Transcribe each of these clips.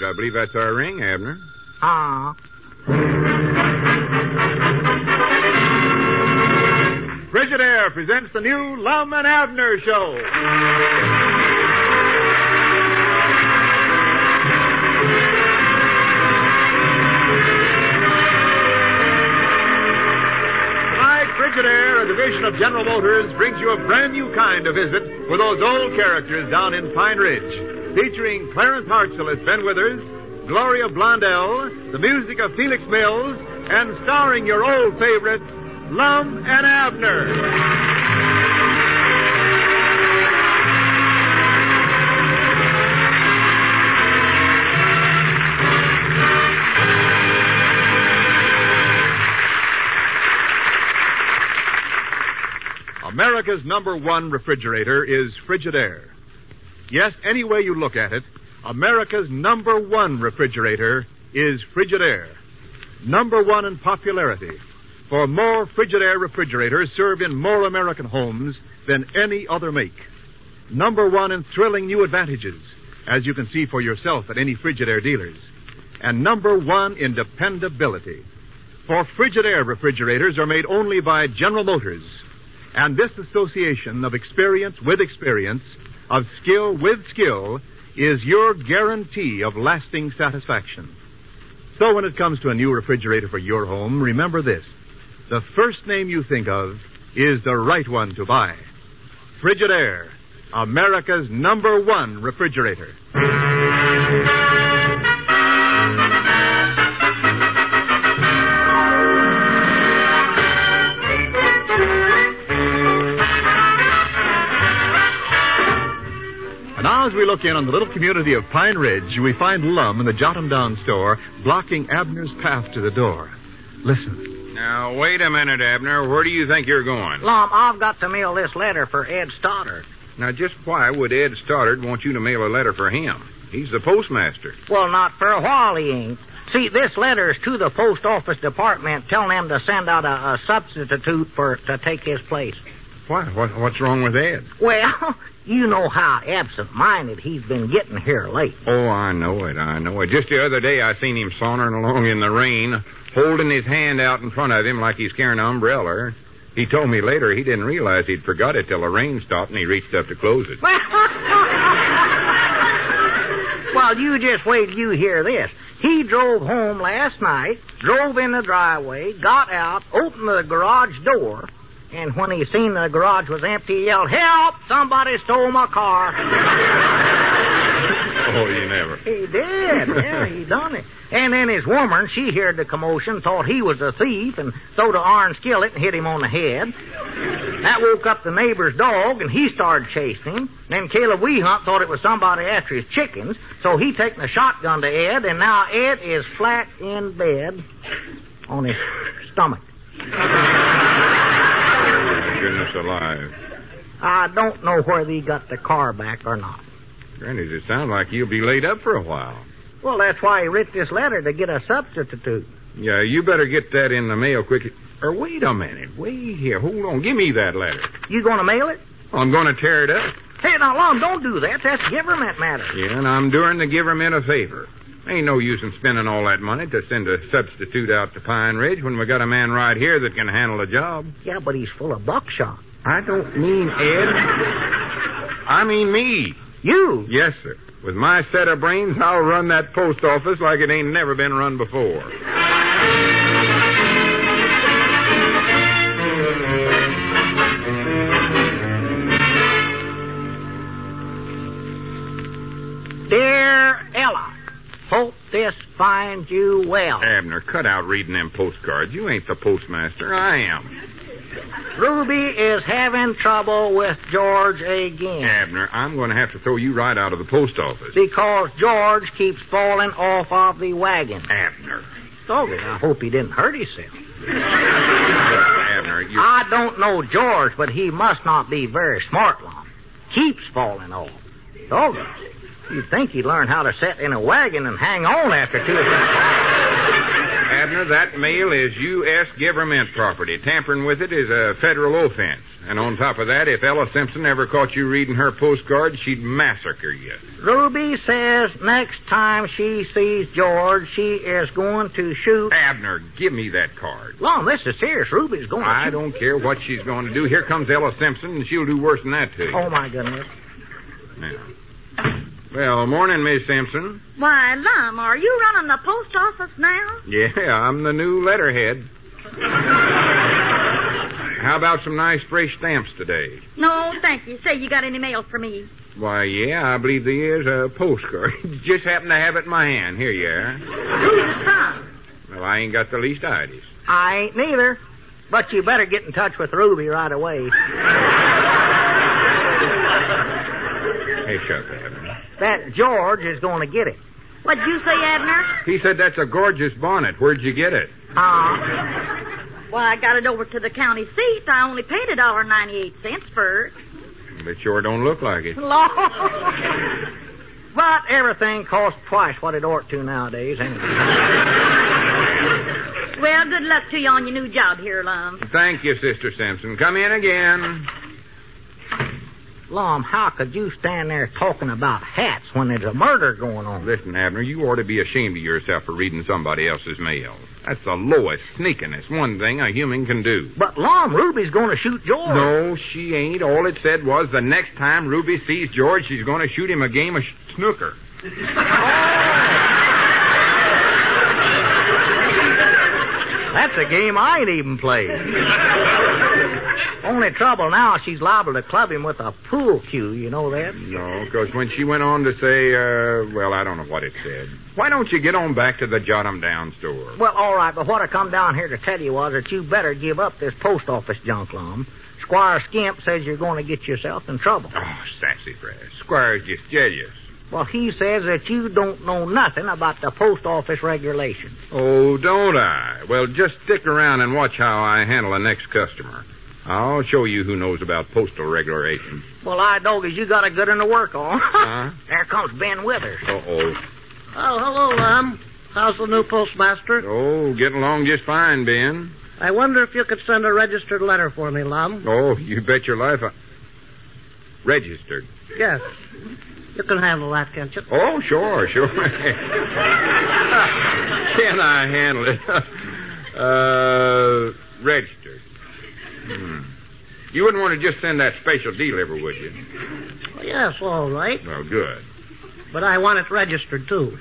I believe that's our ring, Abner. Frigidaire presents the new Lum and Abner Show. Frigidaire, a division of General Motors, brings you a brand new kind of visit with those old characters down in Pine Ridge, featuring Clarence Hartzell as Ben Withers, Gloria Blondell, the music of Felix Mills, and starring your old favorites, Lum and Abner. America's number one refrigerator is Frigidaire. Yes, any way you look at it, America's number one refrigerator is Frigidaire. Number one in popularity, for more Frigidaire refrigerators serve in more American homes than any other make. Number one in thrilling new advantages, as you can see for yourself at any Frigidaire dealers. And number one in dependability. For Frigidaire refrigerators are made only by General Motors. And this association of experience with experience, of skill with skill, is your guarantee of lasting satisfaction. So when it comes to a new refrigerator for your home, remember this. The first name you think of is the right one to buy. Frigidaire, America's number one refrigerator. Now, as we look in on the little community of Pine Ridge, we find Lum in the Jot-'em-Down store blocking Abner's path to the door. Listen. Now, wait a minute, Abner. Where do you think you're going? Lum, I've got to mail this letter for Ed Stoddard. Now, just why would Ed Stoddard want you to mail a letter for him? He's the postmaster. Well, not for a while he ain't. See, this letter's to the post office department telling them to send out a substitute to take his place. Why? What's wrong with Ed? Well, you know how absent-minded he's been getting here late. Oh, I know it. Just the other day I seen him sauntering along in the rain, holding his hand out in front of him like he's carrying an umbrella. He told me later he didn't realize he'd forgot it till the rain stopped and he reached up to close it. Well, you just wait till you hear this. He drove home last night, drove in the driveway, got out, opened the garage door, and when he seen the garage was empty, he yelled, "Help! Somebody stole my car." Oh, you never. He did. Yeah, he done it. And then his woman, she heard the commotion, thought he was a thief, and throwed an iron skillet and hit him on the head. That woke up the neighbor's dog, and he started chasing him. Then Caleb Weehunt thought it was somebody after his chickens, so he taken a shotgun to Ed, and now Ed is flat in bed on his stomach. Goodness alive. I don't know whether he got the car back or not. Granny, it sounds like he'll be laid up for a while. Well, that's why he writ this letter, to get a substitute. Yeah, you better get that in the mail quick. Or wait a minute. Wait here. Hold on. Give me that letter. You going to mail it? I'm going to tear it up. Hey, now, Lum, don't do that. That's government matter. Yeah, and I'm doing the government a favor. Ain't no use in spending all that money to send a substitute out to Pine Ridge when we got a man right here that can handle the job. Yeah, but he's full of buckshot. I don't mean Ed. I mean me. You? Yes, sir. With my set of brains, I'll run that post office like it ain't never been run before. Dear Ella, hope this finds you well. Abner, cut out reading them postcards. You ain't the postmaster. I am. Ruby is having trouble with George again. Abner, I'm going to have to throw you right out of the post office. Because George keeps falling off of the wagon. Abner. Doggy, I hope he didn't hurt himself. Abner, you... I don't know George, but he must not be very smart, Lum. Keeps falling off. Doggy, you'd think he'd learn how to sit in a wagon and hang on after 2 or 3 Abner, that mail is U.S. government property. Tampering with it is a federal offense. And on top of that, if Ella Simpson ever caught you reading her postcard, she'd massacre you. Ruby says next time she sees George, she is going to shoot... Abner, give me that card. Lon, this is serious. Ruby's going to I shoot... don't care what she's going to do. Here comes Ella Simpson, and she'll do worse than that to you. Oh, my goodness. Now. Well, morning, Miss Simpson. Why, Lum, are you running the post office now? Yeah, I'm the new letterhead. How about some nice fresh stamps today? No, thank you. Say, you got any mail for me? Why, yeah, I believe there is a postcard. Just happen to have it in my hand. Here you are. Who's it from? Well, I ain't got the least idea. I ain't neither. But you better get in touch with Ruby right away. Hey, shut up, Abner. That George is going to get it. What'd you say, Abner? He said that's a gorgeous bonnet. Where'd you get it? Well, I got it over to the county seat. I only paid $1.98 for it. It sure don't look like it. Lord. But everything costs twice what it ought to nowadays, anyway. Well, good luck to you on your new job here, Lum. Thank you, Sister Simpson. Come in again. Lum, how could you stand there talking about hats when there's a murder going on? Listen, Abner, you ought to be ashamed of yourself for reading somebody else's mail. That's the lowest, sneakingest one thing a human can do. But, Lum, Ruby's going to shoot George. No, she ain't. All it said was the next time Ruby sees George, she's going to shoot him a game of snooker. That's a game I ain't even played. Only trouble now, she's liable to club him with a pool cue. You know that? No, because when she went on to say, well, I don't know what it said. Why don't you get on back to the Jot 'em Down store? Well, all right, but what I come down here to tell you was that you better give up this post office junk, Lum. Squire Skimp says you're going to get yourself in trouble. Oh, sassafras. Squire's just jealous. Well, he says that you don't know nothing about the post office regulations. Oh, don't I? Well, just stick around and watch how I handle the next customer. I'll show you who knows about postal regulations. Well, I doggies, you got a good one to work on. Huh? There comes Ben Withers. Uh-oh. Oh, hello, Lum. How's the new postmaster? Oh, getting along just fine, Ben. I wonder if you could send a registered letter for me, Lum. Oh, you bet your life registered. Yes. You can handle that, can't you? Oh, sure. Can I handle it? Registered. You wouldn't want to just send that special deliver, would you? Well, yes, all right. Well, good. But I want it registered, too.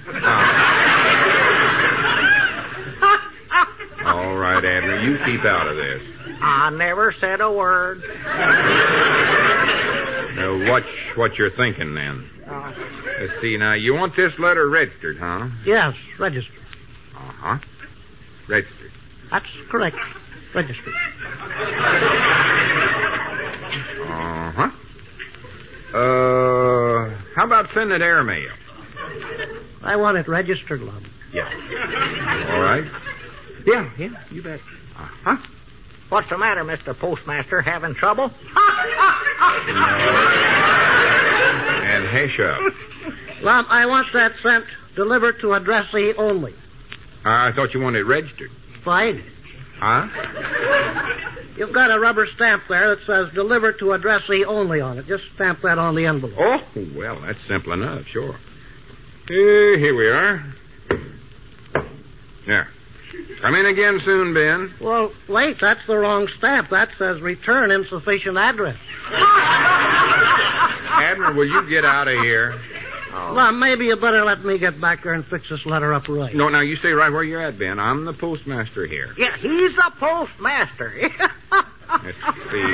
All right, Abner, you keep out of this. I never said a word. Now, watch what you're thinking, then. Let's see, now, you want this letter registered, huh? Yes, registered. Uh-huh. Registered. That's correct. Registered. Uh-huh. How about sending airmail? I want it registered, Lum. Yeah. All right. Yeah, you bet. Uh-huh. What's the matter, Mr. Postmaster? Having trouble? And hush up. Lum, I want that sent delivered to addressee only. I thought you wanted it registered. Fine. Huh? You've got a rubber stamp there that says delivered to addressee only on it. Just stamp that on the envelope. Oh, well, that's simple enough, sure. Here we are. There. Come in again soon, Ben. Well, wait, that's the wrong stamp. That says return insufficient address. Abner, will you get out of here? Well, maybe you better let me get back there and fix this letter up right. No, now you stay right where you're at, Ben. I'm the postmaster here. Yeah, he's the postmaster. Let's see.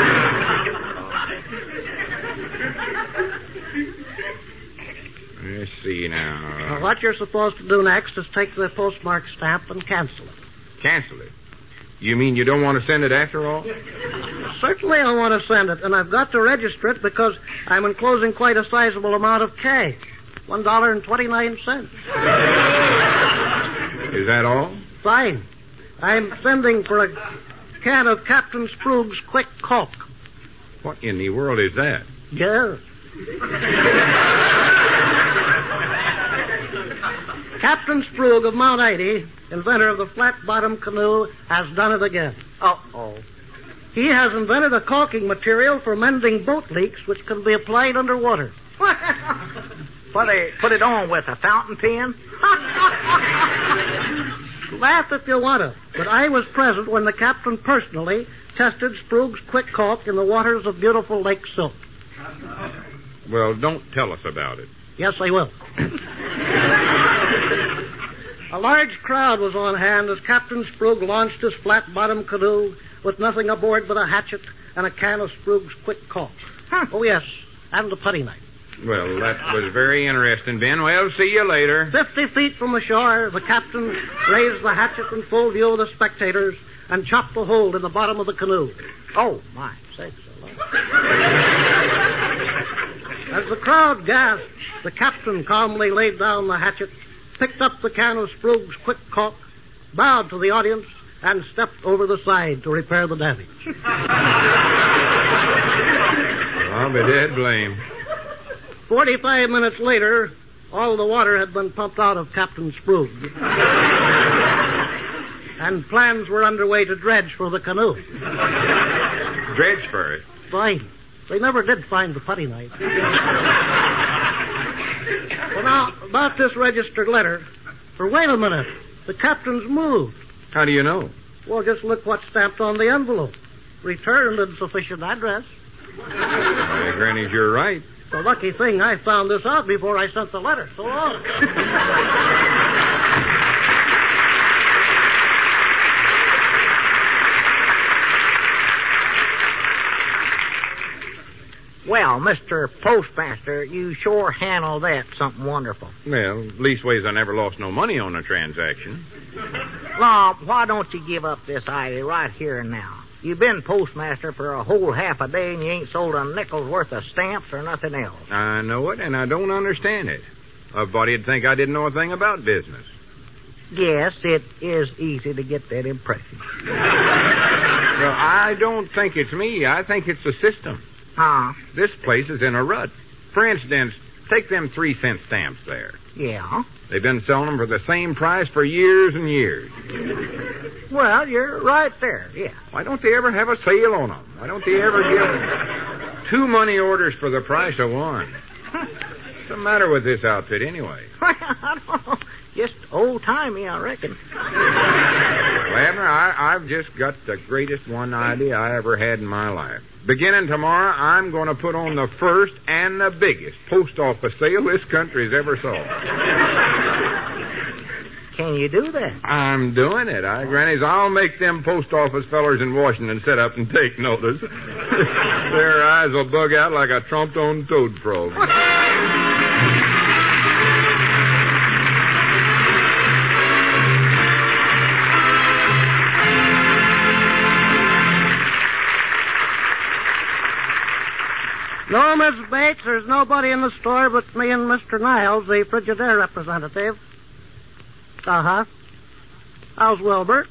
Let's see now. Now, what you're supposed to do next is take the postmark stamp and cancel it. Cancel it? You mean you don't want to send it after all? Certainly I want to send it, and I've got to register it because I'm enclosing quite a sizable amount of cash. $1.29. Is that all? Fine. I'm sending for a can of Captain Sprug's Quick Coke. What in the world is that? Yes. Captain Sprug of Mount 80 inventor of the flat-bottom canoe, has done it again. Uh-oh. He has invented a caulking material for mending boat leaks which can be applied underwater. Well, they put it on with a fountain pen? Laugh if you want to, but I was present when the captain personally tested Sprague's quick caulk in the waters of beautiful Lake Silk. Well, don't tell us about it. Yes, I will. A large crowd was on hand as Captain Sprague launched his flat-bottom canoe with nothing aboard but a hatchet and a can of Sprague's quick caulk. Oh, yes, and a putty knife. Well, that was very interesting, Ben. Well, see you later. 50 feet from the shore, the captain raised the hatchet in full view of the spectators and chopped a hole in the bottom of the canoe. Oh, my sakes alive. As the crowd gasped, the captain calmly laid down the hatchet, picked up the can of Sprague's quick caulk, bowed to the audience, and stepped over the side to repair the damage. I'll be dead blamed. 45 minutes later, all the water had been pumped out of Captain Sprague. And plans were underway to dredge for the canoe. Dredge for it? Fine. They never did find the putty knife. Well, now, about this registered letter. For wait a minute. The captain's moved. How do you know? Well, just look what's stamped on the envelope. Returned in sufficient address. Well, Granny, you're right. It's a lucky thing I found this out before I sent the letter. So long. Well, Mr. Postmaster, you sure handled that something wonderful. Well, leastways I never lost no money on the transaction. Now, why don't you give up this idea right here and now? You've been postmaster for a whole half a day and you ain't sold a nickel's worth of stamps or nothing else. I know it, and I don't understand it. A body'd think I didn't know a thing about business. Yes, it is easy to get that impression. Well, I don't think it's me. I think it's the system. Huh? This place is in a rut. For instance, take them 3-cent stamps there. Yeah? They've been selling them for the same price for years and years. Well, you're right there, yeah. Why don't they ever have a sale on them? Why don't they ever give 2 money orders for the price of one? What's the matter with this outfit, anyway? I don't know. Just old-timey, I reckon. Well, Abner, I've just got the greatest one idea I ever had in my life. Beginning tomorrow, I'm going to put on the first and the biggest post office sale this country's ever saw. Can you do that? I'm doing it. Grannies, I'll make them post office fellers in Washington sit up and take notice. Their eyes will bug out like a trumped-on toad frog. No, Miss Bates, there's nobody in the store but me and Mr. Niles, the Frigidaire representative. Uh-huh. How's Wilbur?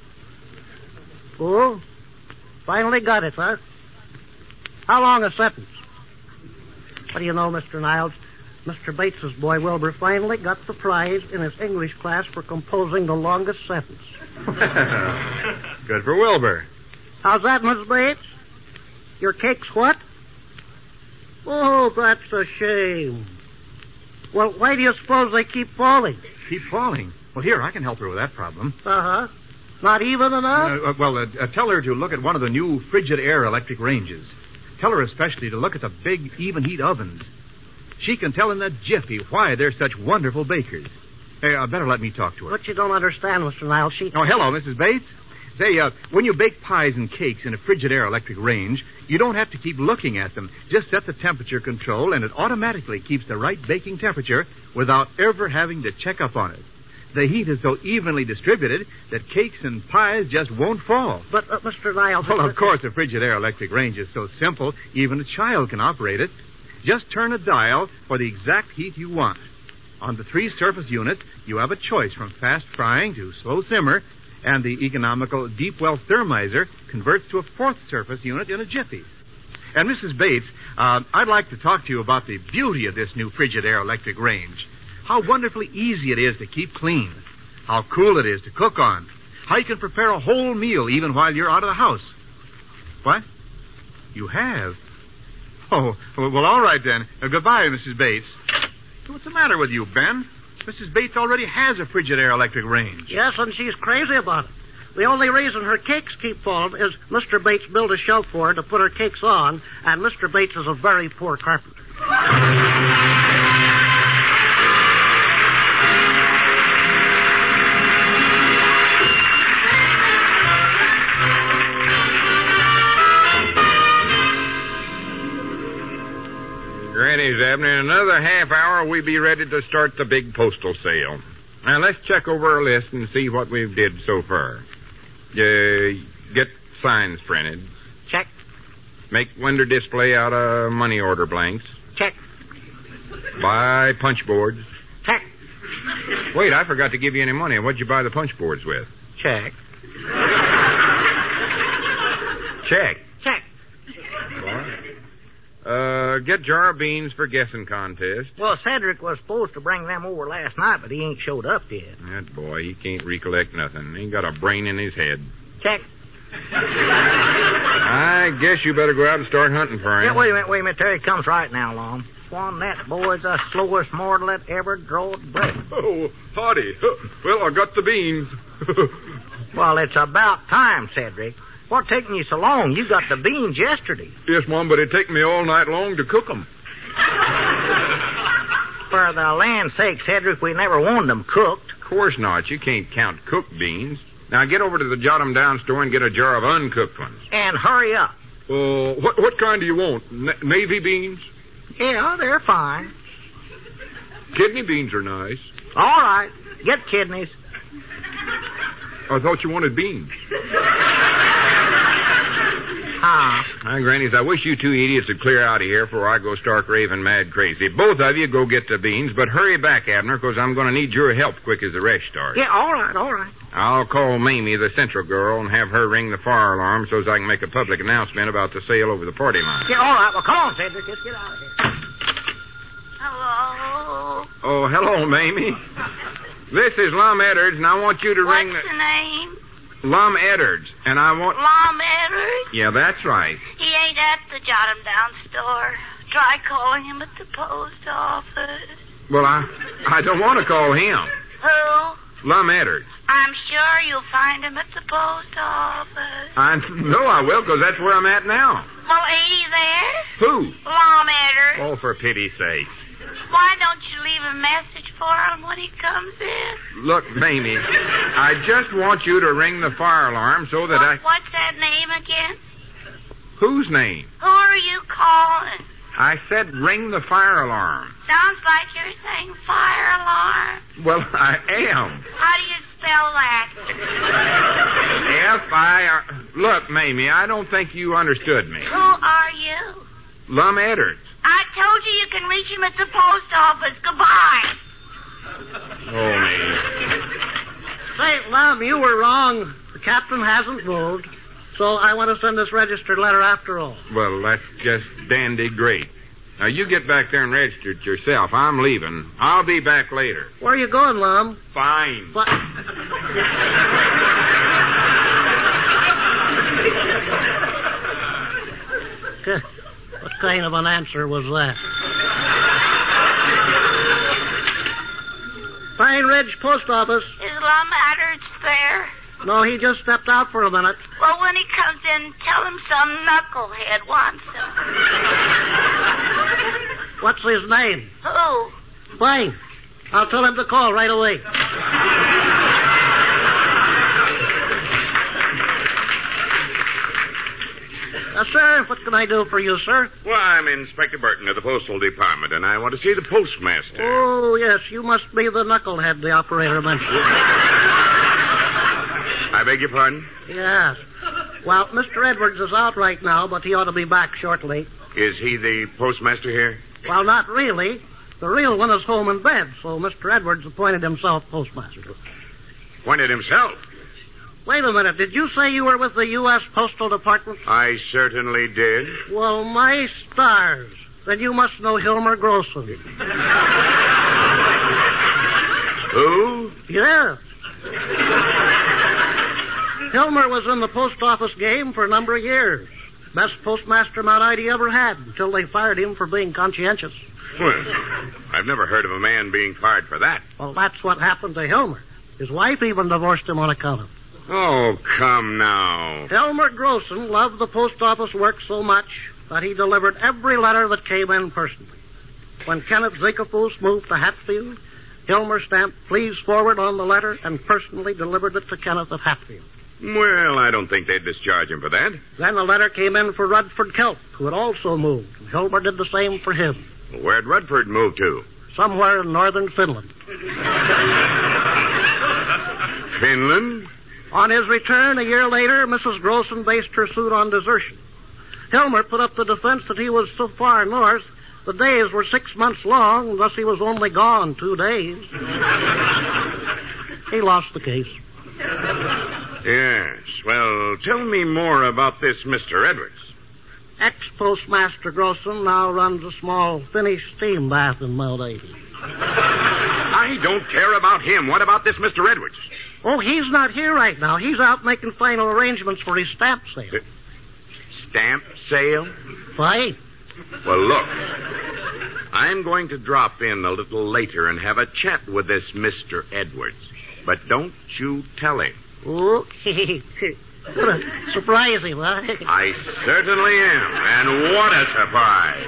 Oh, finally got it, huh? How long a sentence? What do you know, Mr. Niles? Mr. Bates's boy, Wilbur, finally got the prize in his English class for composing the longest sentence. Good for Wilbur. How's that, Miss Bates? Your cake's what? Oh, that's a shame. Well, why do you suppose they keep falling? Keep falling. Well, here, I can help her with that problem. Uh-huh. Not even enough? Tell her to look at one of the new Frigidaire electric ranges. Tell her especially to look at the big even heat ovens. She can tell in a jiffy why they're such wonderful bakers. Hey, better let me talk to her. But you don't understand, Mr. Niles. Oh, hello, Mrs. Bates. Say, when you bake pies and cakes in a Frigidaire electric range, you don't have to keep looking at them. Just set the temperature control, and it automatically keeps the right baking temperature without ever having to check up on it. The heat is so evenly distributed that cakes and pies just won't fall. But, Mr. Niles... Well, of course, a Frigidaire electric range is so simple, even a child can operate it. Just turn a dial for the exact heat you want. On the 3 surface units, you have a choice from fast frying to slow simmer, and the economical Deep Well Thermizer converts to a 4th surface unit in a jiffy. And, Mrs. Bates, I'd like to talk to you about the beauty of this new Frigidaire electric range. How wonderfully easy it is to keep clean. how cool it is to cook on, how you can prepare a whole meal even while you're out of the house. What? You have? Oh, well, all right then. Goodbye, Mrs. Bates. What's the matter with you, Ben? Mrs. Bates already has a Frigidaire electric range. Yes, and she's crazy about it. The only reason her cakes keep falling is Mr. Bates built a shelf for her to put her cakes on, and Mr. Bates is a very poor carpenter. Granny's Abner, in another half hour, we'll be ready to start the big postal sale. Now, let's check over our list and see what we've did so far. Get signs printed. Check. Make window display out of money order blanks. Check. Buy punch boards. Check. Wait, I forgot to give you any money. What'd you buy the punch boards with? Check. Check. Check. Get jar of beans for guessing contest. Well, Cedric was supposed to bring them over last night, but he ain't showed up yet. That boy, he can't recollect nothing. He ain't got a brain in his head. Check. I guess you better go out and start hunting for him. Yeah, wait a minute, Terry. Comes right now, Lum. Swan, that boy's the slowest mortal that ever drawed breath. Oh, howdy. Well, I got the beans. Well, it's about time, Cedric. What taking you so long? You got the beans yesterday. Yes, Mom, but it take me all night long to cook them. For the land's sake, Cedric, we never wanted them cooked. Of course not. You can't count cooked beans. Now get over to the Jot 'em Down store and get a jar of uncooked ones. And hurry up. What kind do you want? Navy beans? Yeah, they're fine. Kidney beans are nice. All right. Get kidneys. I thought you wanted beans. Huh. Grannies, I wish you two idiots would clear out of here before I go stark raving mad crazy. Both of you go get the beans, but hurry back, Abner, because I'm going to need your help quick as the rest starts. Yeah, all right. I'll call Mamie, the central girl, and have her ring the fire alarm so as I can make a public announcement about the sale over the party line. Yeah, all right. Well, come on, Cedric. Let's get out of here. Hello? Oh, hello, Mamie. This is Lum Eddards, and I want you to ring What's the name? Lum Eddards, and I want... Lum Eddards? Yeah, that's right. He ain't at the Jot 'em Down store. Try calling him at the post office. Well, I don't want to call him. Who? Lum Eddards. I'm sure you'll find him at the post office. I know I will, because that's where I'm at now. Well, ain't he there? Who? Lum Eddards. Oh, for pity's sake. Why don't you leave a message for him when he comes in? Look, Mamie, I just want you to ring the fire alarm so that What's that name again? Whose name? Who are you calling? I said ring the fire alarm. Sounds like you're saying fire alarm. Well, I am. How do you spell that? Look, Mamie, I don't think you understood me. Who are you? Lum Eddards. I told you can reach him at the post office. Goodbye. Oh, me. Say, Lum, you were wrong. The captain hasn't moved, so I want to send this registered letter after all. Well, that's just dandy great. Now, you get back there and register it yourself. I'm leaving. I'll be back later. Where are you going, Lum? Fine. What? What kind of an answer was that? Pine Ridge Post Office. Is Lum Eddards there? No, he just stepped out for a minute. Well, when he comes in, tell him some knucklehead wants him. What's his name? Who? Fine. I'll tell him to call right away. Sir, what can I do for you, sir? Well, I'm Inspector Burton of the Postal Department, and I want to see the postmaster. Oh, yes, you must be the knucklehead the operator mentioned. I beg your pardon? Yes. Well, Mr. Edwards is out right now, but he ought to be back shortly. Is he the postmaster here? Well, not really. The real one is home in bed, so Mr. Edwards appointed himself postmaster. Appointed himself? Wait a minute. Did you say you were with the U.S. Postal Department? I certainly did. Well, my stars. Then you must know Hilmer Grossen. Who? Yes. Hilmer was in the post office game for a number of years. Best postmaster Mount Ida ever had until they fired him for being conscientious. Well, I've never heard of a man being fired for that. Well, that's what happened to Hilmer. His wife even divorced him on account of it. Oh, come now. Hilmer Grossen loved the post office work so much that he delivered every letter that came in personally. When Kenneth Zickelfuss moved to Hatfield, Hilmer stamped "Please forward" on the letter and personally delivered it to Kenneth at Hatfield. Well, I don't think they'd discharge him for that. Then a letter came in for Rudford Kelp, who had also moved, and Hilmer did the same for him. Where'd Rudford move to? Somewhere in northern Finland. Finland? On his return a year later, Mrs. Grossen based her suit on desertion. Hilmer put up the defense that he was so far north, the days were 6 months long, and thus he was only gone 2 days. He lost the case. Yes. Well, tell me more about this Mr. Edwards. Ex-postmaster Grossen now runs a small Finnish steam bath in Mount Ida. I don't care about him. What about this Mr. Edwards? Oh, he's not here right now. He's out making final arrangements for his stamp sale. Stamp sale? Fine. Well, look. I'm going to drop in a little later and have a chat with this Mr. Edwards. But don't you tell him. Okay. Surprise him, huh? I certainly am. And what a surprise.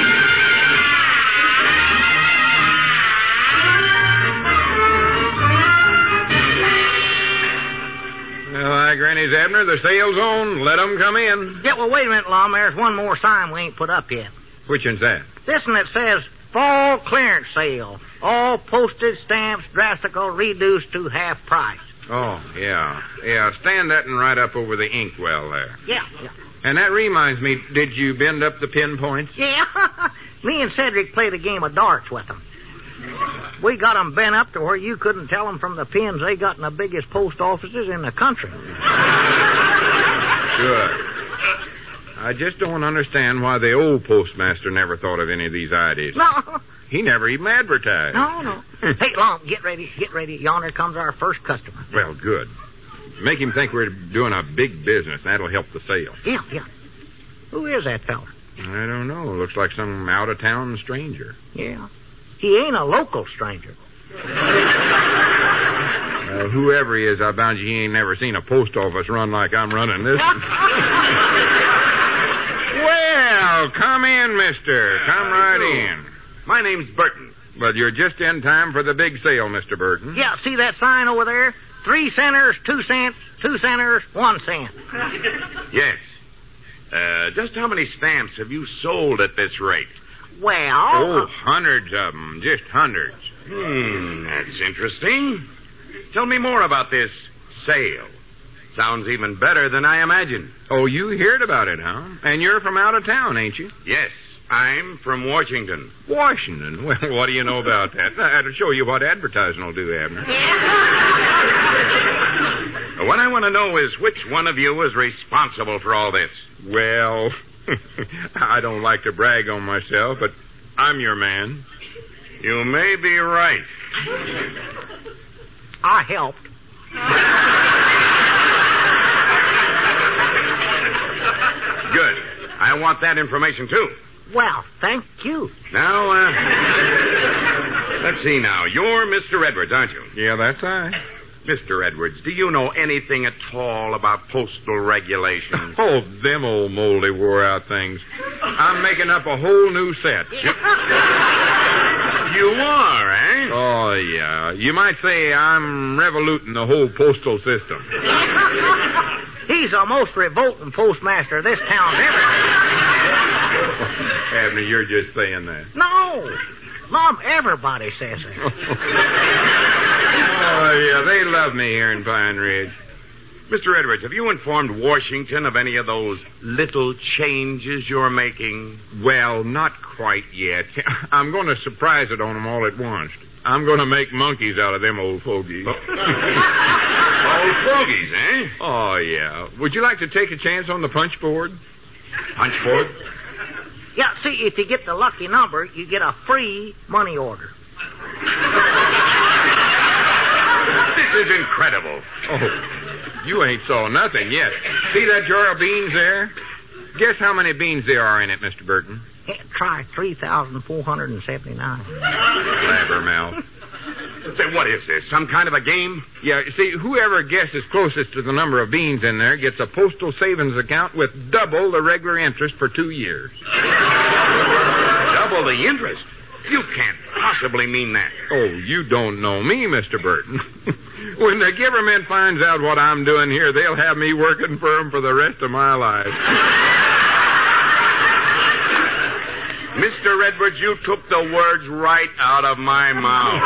Well, hi, Granny's Abner. The sale's on. Let 'em come in. Yeah, well, wait a minute, Lum. There's one more sign we ain't put up yet. Which one's that? This one that says Fall Clearance Sale. All postage stamps drastical reduced to half price. Oh, yeah. Yeah, stand that and right up over the inkwell there. Yeah. And that reminds me, did you bend up the pinpoints? Yeah. Me and Cedric played a game of darts with them. We got them bent up to where you couldn't tell them from the pins they got in the biggest post offices in the country. Good. I just don't understand why the old postmaster never thought of any of these ideas. No. He never even advertised. No. Hey, Lum, get ready. Yonder comes our first customer. Well, good. Make him think we're doing a big business. That'll help the sale. Yeah. Who is that fella? I don't know. Looks like some out-of-town stranger. Yeah. He ain't a local stranger. Whoever he is, I bound you he ain't never seen a post office run like I'm running this one. Well, come in, mister. Come right in. My name's Burton. But you're just in time for the big sale, Mr. Burton. Yeah, see that sign over there? 3 centers, 2 cents, 2 centers, 1 cent. Yes. Just how many stamps have you sold at this rate? Well... Oh, hundreds of them. Just hundreds. That's interesting. Tell me more about this sale. Sounds even better than I imagined. Oh, you heard about it, huh? And you're from out of town, ain't you? Yes, I'm from Washington. Washington? Well, what do you know about that? That'll show you what advertising will do, Abner. What I want to know is which one of you is responsible for all this. Well, I don't like to brag on myself, but I'm your man. You may be right. I helped. Good. I want that information, too. Well, thank you. Now, let's see now. You're Mr. Edwards, aren't you? Yeah, that's I. Mr. Edwards, do you know anything at all about postal regulations? Oh, them old moldy wore-out things. I'm making up a whole new set. You are, eh? Oh, yeah. You might say I'm revoluting the whole postal system. He's the most revolting postmaster this town's ever had. Abner, you're just saying that. No. Mom, everybody says that. Oh, yeah, they love me here in Pine Ridge. Mr. Edwards, have you informed Washington of any of those little changes you're making? Well, not quite yet. I'm going to surprise it on them all at once. I'm going to make monkeys out of them old fogies. Old fogies, eh? Oh, yeah. Would you like to take a chance on the punch board? Punch board? Yeah, see, if you get the lucky number, you get a free money order. This is incredible. Oh, you ain't saw nothing yet. See that jar of beans there? Guess how many beans there are in it, Mr. Burton? Try 3,479. Blabbermouth. Say, what is this? Some kind of a game? Yeah, see, whoever guesses closest to the number of beans in there gets a postal savings account with double the regular interest for 2 years. Double the interest? You can't possibly mean that. Oh, you don't know me, Mr. Burton. When the government finds out what I'm doing here, they'll have me working for them for the rest of my life. Mr. Edwards, you took the words right out of my mouth.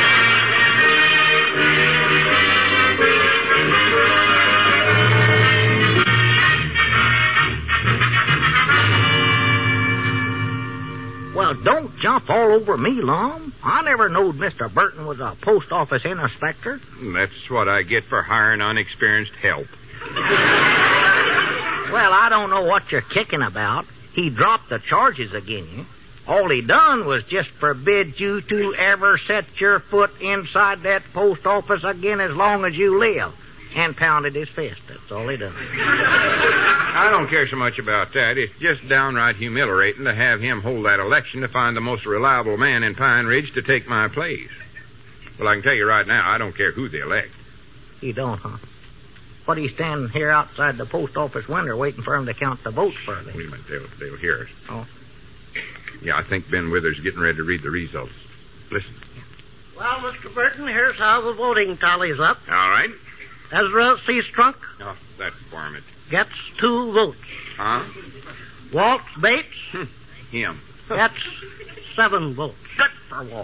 Well, don't jump all over me, Lum. I never knowed Mr. Burton was a post office inspector. That's what I get for hiring unexperienced help. Well, I don't know what you're kicking about. He dropped the charges again you. All he done was just forbid you to ever set your foot inside that post office again as long as you live. And pounded his fist. That's all he done. I don't care so much about that. It's just downright humiliating to have him hold that election to find the most reliable man in Pine Ridge to take my place. Well, I can tell you right now, I don't care who they elect. You don't, huh? What are you standing here outside the post office window waiting for him to count the votes for me? Wait a minute, they'll hear us. Oh. Yeah, I think Ben Withers is getting ready to read the results. Listen. Well, Mr. Burton, here's how the voting tallies up. All right. Ezra C. Strunk Oh, that's varmint. gets 2 votes. Huh? Walt Bates Him. gets 7 votes. Good for Walt.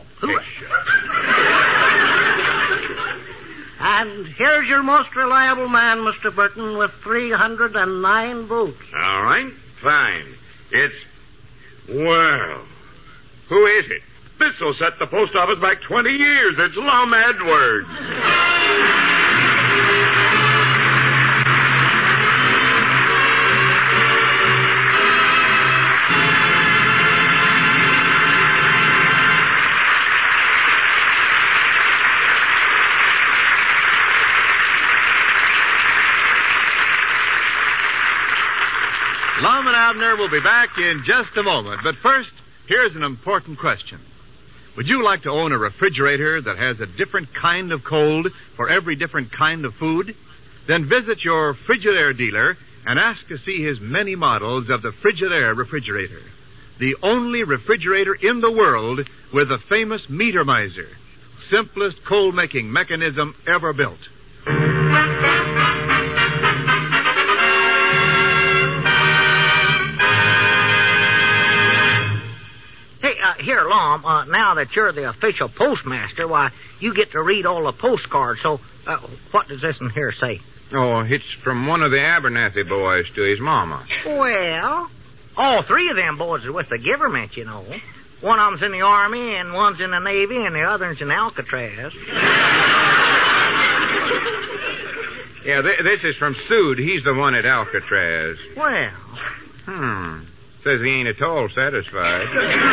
And here's your most reliable man, Mr. Burton, with 309 votes. All right. Fine. It's... Well, who is it? This'll set the post office back 20 years. It's Lum Edwards. Lum and Abner will be back in just a moment. But first, here's an important question. Would you like to own a refrigerator that has a different kind of cold for every different kind of food? Then visit your Frigidaire dealer and ask to see his many models of the Frigidaire refrigerator. The only refrigerator in the world with the famous meter miser. Simplest cold-making mechanism ever built. Here, Lum, now that you're the official postmaster, why, you get to read all the postcards. So, what does this in here say? Oh, it's from one of the Abernathy boys to his mama. Well, all 3 of them boys are with the government, you know. One of them's in the Army, and one's in the Navy, and the other's in Alcatraz. Yeah, this is from Sood. He's the one at Alcatraz. Well... Says he ain't at all satisfied.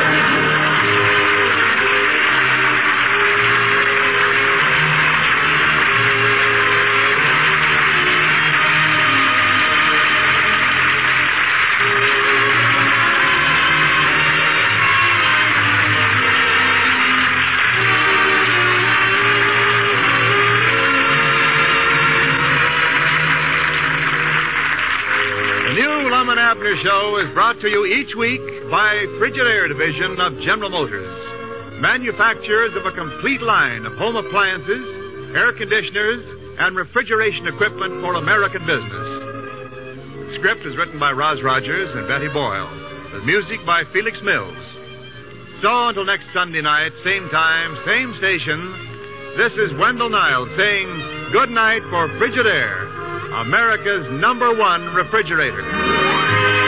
Abner Show is brought to you each week by Frigidaire Division of General Motors, manufacturers of a complete line of home appliances, air conditioners, and refrigeration equipment for American business. The script is written by Roz Rogers and Betty Boyle, with music by Felix Mills. So until next Sunday night, same time, same station, this is Wendell Niles saying good night for Frigidaire, America's #1 refrigerator.